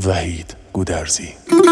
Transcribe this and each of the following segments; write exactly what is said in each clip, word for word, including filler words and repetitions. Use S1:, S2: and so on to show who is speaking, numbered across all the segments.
S1: وحید گودرزی.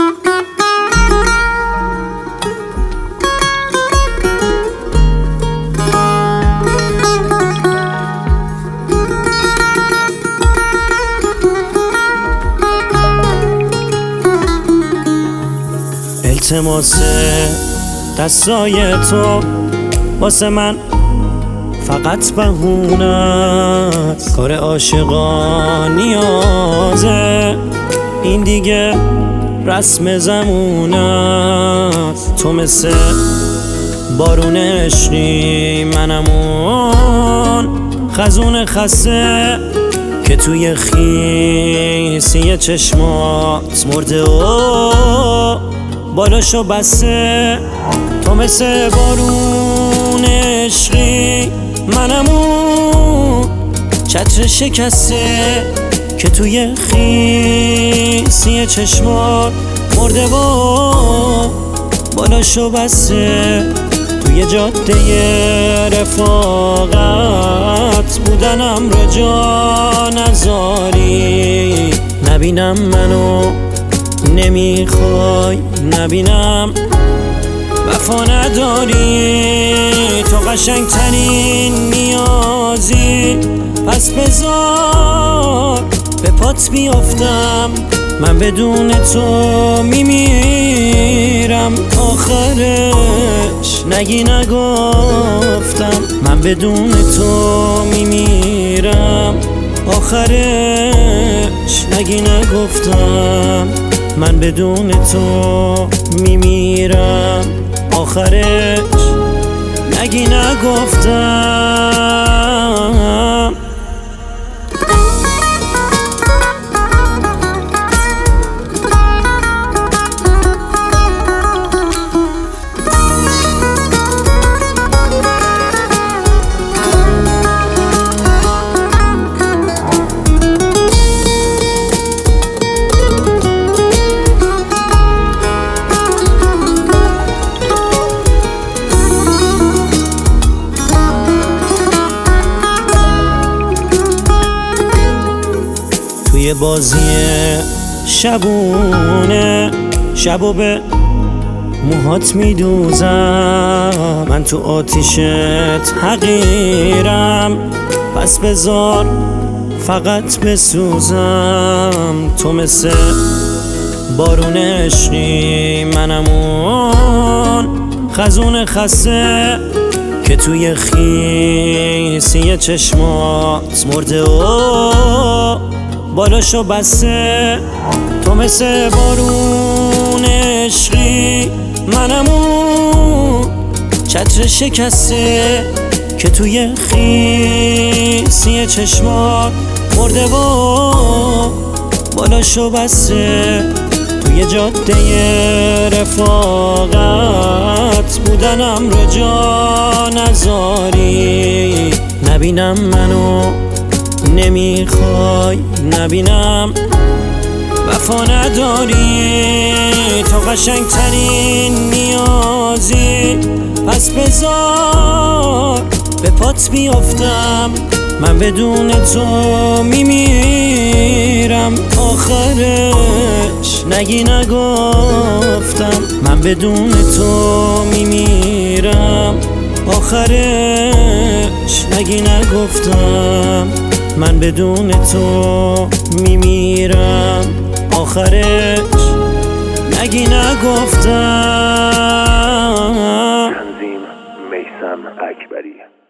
S2: التماس دستای تو واسه من فقط بهونه است، کار عاشقان نیازه، این دیگه رسم زمونه است. تو مثل بارون عشقی، منم اون خزون خسته که توی خیسی چشمات مرده و بالاشو بسته. تو مثل بارون عشقی، منم اون چتر شکسته که توی خیسی چشمات مرده و بالاشو بسته. توی جاده رفاقت بودنم را جا نذاری، نبینم منو نمیخوای، نبینم وفا نداری. تو قشنگترین نیازی، پس بذار به پات بیافتم، من بدون تو میمیرم. آخرش نگی نگفتم، من بدون تو میمیرم. آخرش نگی نگفتم، من بدون تو میمیرم. آخرش نگی نگفتم. توی بازی شبونه، شبو به موهات میدوزم، من تو آتیشت حقیرم، پس بذار فقط بسوزم. تو مثل بارون عشقی، منم اون خزون خسته که توی خیسی چشمات مرده و بالاشو بسته. تو مثل بارون عشقی، منم اون چتر شکسته که توی خیسی چشمات مرده و بالاشو بسته. توی جاده رفاقت بودنم را جا نذاری، نبینم منو نمیخوای، نبینم وفا نداری. تو قشنگترین نیازی، پس بذار به پات بیافتم، من بدون تو میمیرم. آخرش نگی نگفتم، من بدون تو میمیرم. آخرش نگی نگفتم، من بدون تو میمیرم. آخرش نگی نگفتم.
S1: تنظیم میثم اکبری.